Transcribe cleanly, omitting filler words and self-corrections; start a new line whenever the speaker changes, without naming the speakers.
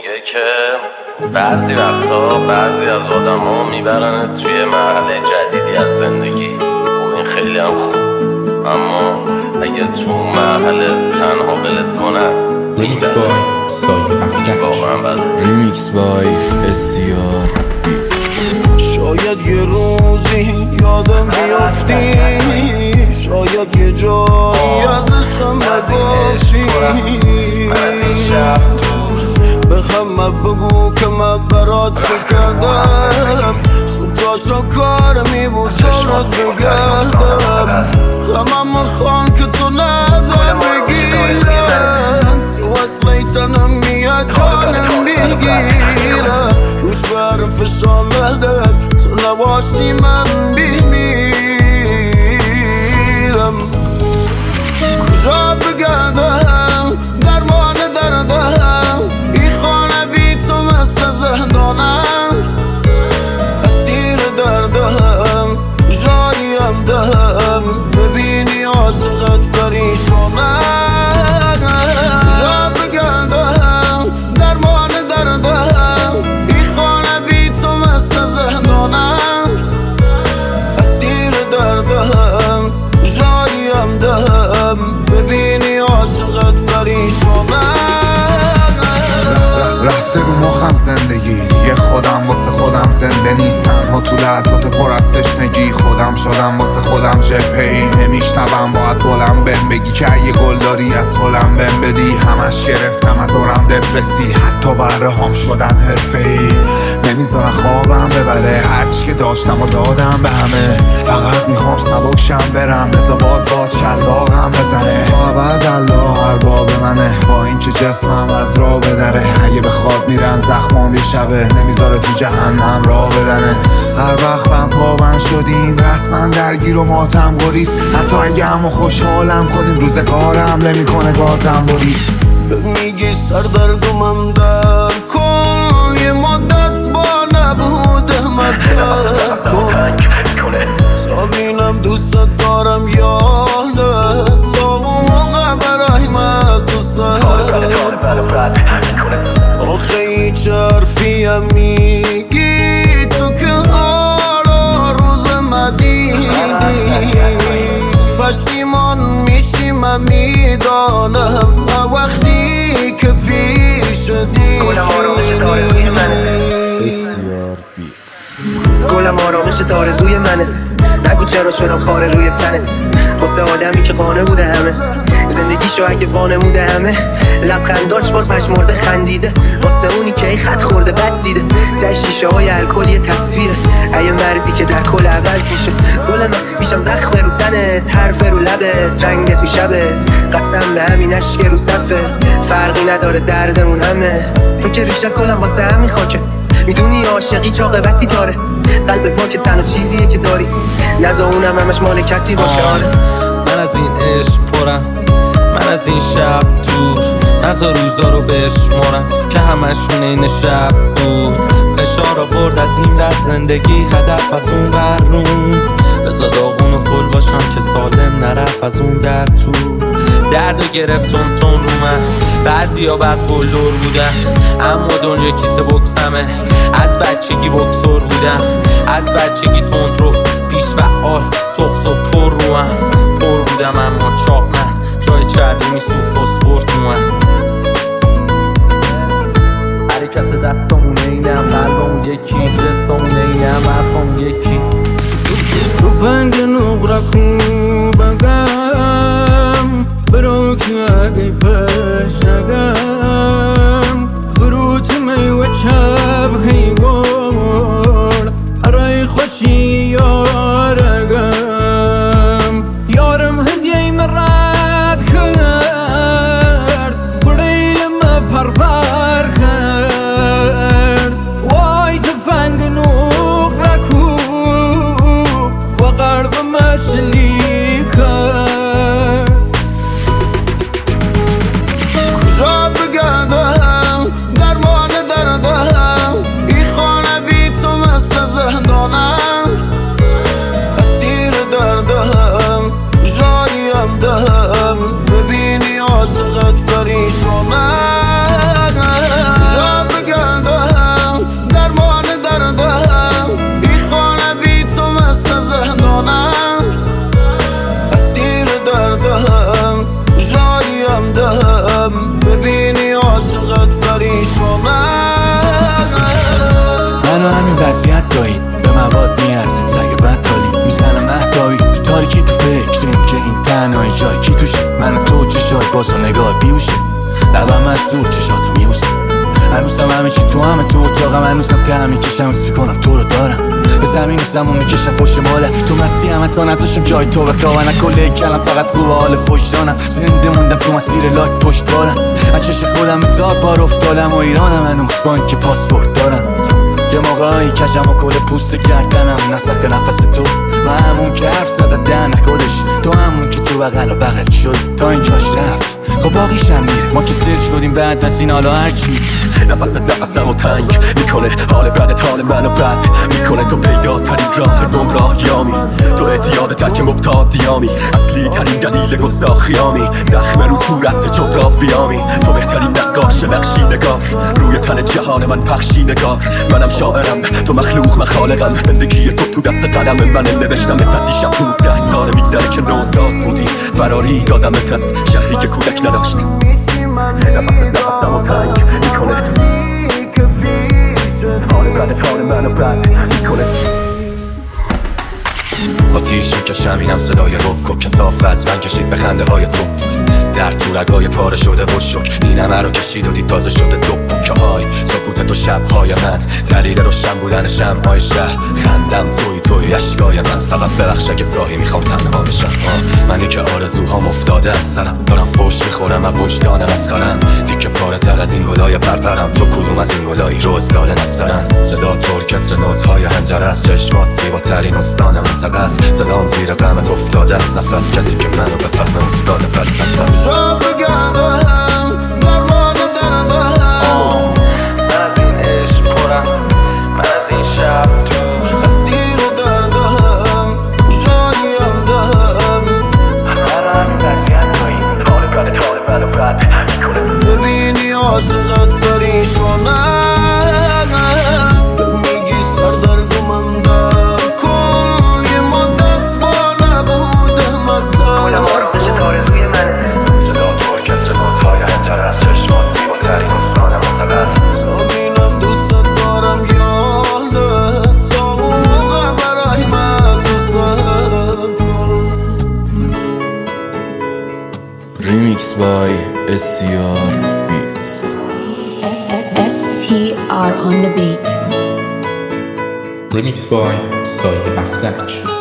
میگه که بعضی وقتا بعضی از آدم ها میبرن توی مرحله جدیدی از زندگی. خب این خیلی هم خوب، اما اگه تو مرحله تنها بلت کنن.
ریمیکس بای سایه افتک، ریمیکس بای بسیار بیتس.
شاید یه روزی یادم بیافتی، شاید یه جایی از عشقم نگفتی. بخم بگو که من برات چه کردم، سوداشا کارمی بود دارت بگردم. غمم خوان که تو نظر بگیرم، تو اصلی تنم میاد جانم میگیرم. روش برم فشان بدم، تو نباشی من بیمیرم. کجا بگردم درمان دردم، این خانه بی تو مثل زندانم. اسیر دردم جاییم دهم، ببینی عاشقت پریشانم. کجا بگردم درمان دردم، این خانه بی تو مثل زندانم. اسیر دردم جاییم دهم، ببینی عاشقت پریشانم.
رفته رو مخم زندگی، یه خودم واسه خودم زنده نیست. تنها تو لحظات پر از تشنگی، خودم شدم واسه خودم جبهه‌ای. نمیشنوم باید گلم بهم بگی که یه گل داری از گلم بهم بدی. همش گرفتم دورم دپرسی، حتی بره هم شدن حرفه‌ای. نمیذارن خوابم ببره، هرچی که داشتم و دادم به همه. فقط میخوام سبکشم برم، بذار باز با چلاقم بزنه. تا بعد الله ارباب منه، با اینکه جسمم از راه بدره. اگه به خواب میرن زخمام یه شبه، نمیذاره تو جهنم راه بدنه. هر وقت من پابند شدیم رسما درگیر و ماتم گریز. حتی اگه همو خوشحالم کنیم، روزگارم نمیکنه گازم برید.
میگی سردرگمم در کن، یه مدت با نبودم از سر کن. تا بینم دوست دارم یادت، تا اون موقع برای من تو سر. آخه هیچ حرفیم میگی تو که حالا روز مدیدی. پشیمان میشی من میدانم، وقتی که پیش دیدی.
بسیار بیتس.
گلم آرامش تارزوی منه، نگو چرا شدم خاره روی تنت. واسه آدمی که قانه بوده همه، زندگیشو اگه وانموده همه. لبخنداش باز پشمرده خندیده، واسه اونی که ای خط خورده بد دیده. ته شیشه های الکل یه تصویره، ای مردی که در کل عوض میشه. گل من میشم دخمه رو تنت، حرف رو لبت، رنگ تو شبت. قسم به همین اشک رو صفت، فرقی نداره دردمون همه. تو که ریشت کلم واسه همین خاکه، میدونی عاشقی چاقبتی داره. قلب پاک تنها چیزیه که داری، نزا اونم همش مال کسی باشه. آره
من از این عشق پرم، من از این شب دور. نزا روزا رو بشمارم که همشون این شب بود. فشار آورد از این ور زندگی، هدف از اون ورون. بزا داغون و فل باشم که سالم نرفت از اون در تو. دردو گرفت تون رو من، بعضی ها بد بلدور بودن، اما دنیا کیسه بکسمه. از بچگی بکسور بودم، از بچگی تند رو پیش فعال تخص و پر رو هم. پر بودم اما چاق نه، جای چربی میسو فسفور تو من. حرکت دستامون اینم، قلبامون یکی، جستامون اینم، حرفامون یکی.
تفنگ نقرکو بگم، برو که اگه پش نگم. فروت میوه چب خیگور، ارای خوشی یارگم. یارم هدیه مرد کرد، بریل ما پرپر کرد. وای تفنگ نقرکو و قلب مشلی کرد.
کجا
مواد میارزید سگ بطالی میزنم اهداوی تو تاریکی تو فکریم که این تنهایی جای کی توشه من و تو چشای باز و نگاه بیوشه لبم از دور چشاتو میبوسه هنوزم همه چی تو همه تو اتاقم هنوزم که میکشم اسم کنم تو رو دارم به زمین و زمان میکشم فوش مادر تو مستی همه تا نزاشم جای تو بخواه نکله کلم فقط خوب حال فوش دانم زنده موندم تو مسیر لاک پشت بارم از چش خودم هزار بار افتادم و ایرانم هنوز بانک پاسپورت دارم یه موقعی کجم و کل پوست گردنم نسخ نفس تو من همون که حرف زده دهن خودش تو همون که تو بغل و بغل شد تا اینجاش رفت خب باقیشم میره ما که سر شدیم بعد از این حالا هرچی
نفست نفسم و تنگ میکنه حال بدت حال منو بد میکنه تو پیداترین راه گمراهیامی تو اعتیاد ترک مبتادیامی اصلی ترین دلیل گستاخیامی زخم رو صورت جغرافیامی تو بهترین نقاش نقشی نگار روی تن جهان من پخشی نگار منم شاعرم تو مخلوق من خالقم زندگی تو دست قلم من نوشتم به دیشب 15 سال میگذره که نوزاد بودی فراری دادمت از شهری که کودک نداشت نفسم و تنگ میکنه حال بدت حال منو بد میکنه
آتیش میکشم اینم صدای رب که صاف از من کشید به خنده های تو در تو رگای پاره شده و شک این همه رو کشید و دید تازه شده دو که های سکوت تو شبهای من دلیل روشن بودن شمعهای شهر خندم توی اشکای من فقط ببخش اگه راهی میخوام تنها بشم منی که آرزوهام افتاده از سرم دارم فوش میخورم و وجدانم از خرم تیکه پاره تر از این گلای پرپرم تو کدوم از این گلایی روز داده نسترن صدا ترکستر نوت‌های هنجره از چشمات زیباترین استان منطقه است صدام زیر غمت افتاده از نفس کسی که منو بفهمه استاد فلسفه است
ببینی عاشقت پریشانم میگی سردرگمم در کن یه مدت با نبودم اصلا
کلم آرامش تارزوی منه
صدا ترکستر نوت‌های هنجره از چشمات زیباترین استان منطقه است
سابینم دوست دارم یادت تا اون موقع برای من دوست
Remix by SCR Beats.
STR on the beat.
Remix by Soy Afdach.